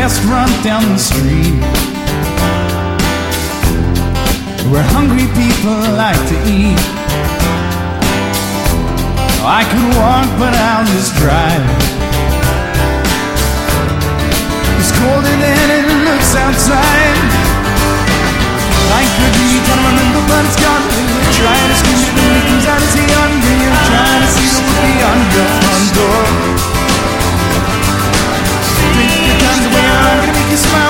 restaurant down the street where hungry people like to eat. I could walk, but I'll just drive. It's cold